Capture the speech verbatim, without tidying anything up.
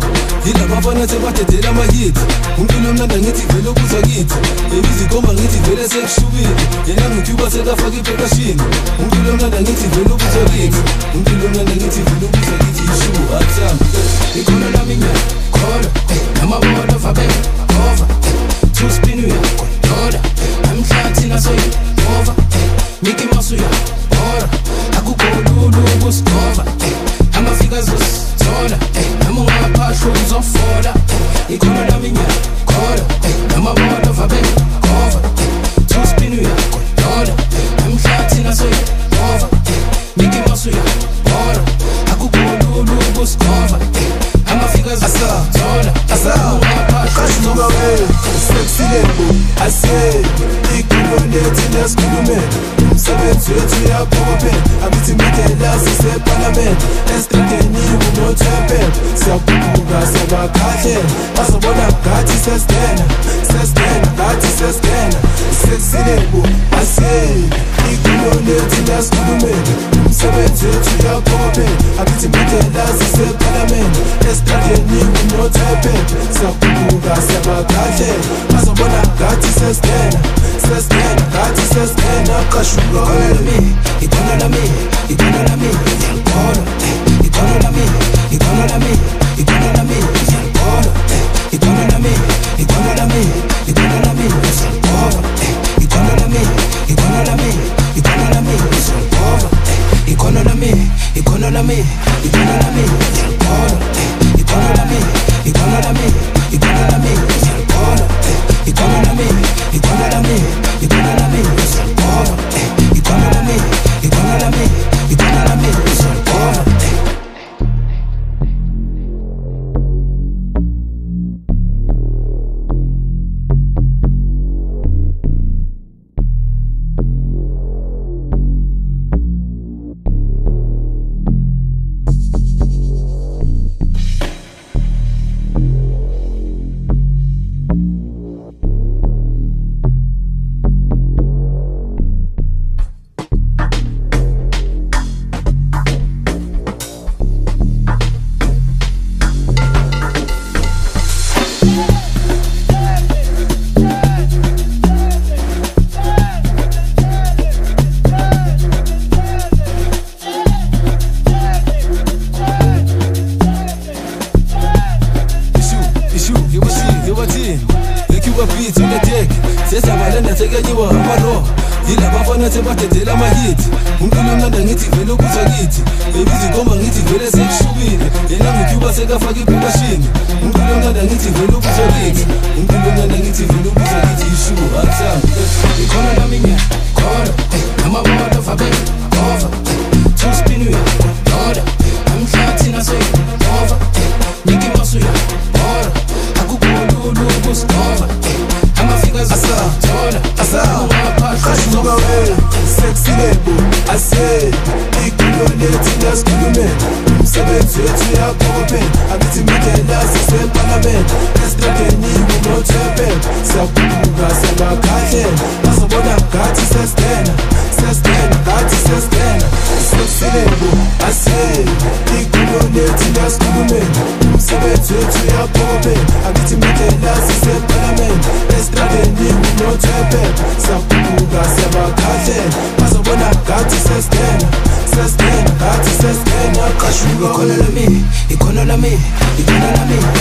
yilaba bafana sebadedela amahithi umculo omnandi ngithi vele okuzwa kithi ebizikhomba ngithi vele sekushubile yena ngicuba sekafaka iphekashini umculo omnandi ngithi vele okuzwa kithi umculo omnandi ngithi vele okuzwa kithi ishu akushambi ikhono lami ngiyakholwa namabolo vabeka over two spin uyakondola amhlathi naso over Mickey Mouse uyabhora akukho lulu ukusikova amafika zosithola noma ungaphashwa uzofola ikhono lami ngiyakholwa namabolo vabeka over two spin uyakondola amhlathi naso over Mickey Mouse uyabhora akukho lulu ukusikova amafika zosithola noma ungaphashwa uzofola sexy lebo I said ikhululethi nesikhulume umsebenzi wethu uyaphuphe abithi midela siseparlament estradeni unothephe siyakhuphuka sebakhahle bazobona ngathi sesitena sesitena ngathi sesitena sexy lebo I said ikhululethi nesikhulume umsebenzi wethu uyaphuphe abithi midela siseparlament estradeni unothephe siyakhuphuka sebakhahle bazobona ngathi sesitena sesitena ngathi sesitena qashuka wena ikhono lami ikhono lami ngiyakholwa ikhono lami ikhono lami ikhono lami ngiyakholwa ikhono lami ikhono lami ikhono lami ngiyakholwa ikhono lami ikhono lami ikhono lami ngiyakholwa ikhono lami ikhono lami ikhono lami ngiyakholwa ikhono lami ikhono lami ikhono lami ngiyakholwa ikhono lami ikhono lami ikhono lami ngiyakholwa ikhono lami ikhono lami ikhono lami ngiyakholwa sebadedela amahithi umculo omnandi ngithi vele okuzwa kithi ebizikhomba ngithi vele sekushubile yena ngicuba sekafaka iphekashini umculo omnandi ngithi vele okuzwa kithi umculo omnandi ngithi vele okuzwa kithi ishu akushambi ikhono lami ngiyakholwa namabolo vabeka over two spin uyakondola amhlathi naso over Mickey Mouse uyabhora akukho lulu ukusikova amafika zosithola qashuka wena sexy lebo I said ikhululethi nesikhulume umsebenzi wethu uyaphuphe abithi midela siseparlament estradeni unothephe siyakhuphuka sebakhahle bazobona ngathi sesitena sesitena ngathi sesitena sexy lebo I said ikhululethi nesikhulume umsebenzi wethu uyaphuphe abithi midela siseparlament estradeni unothephe siyakhuphuka sebakhahle bazobona ngathi sesitena sesitena ngathi sesitena qashuka ikhono lami ikhono lami ikhono lami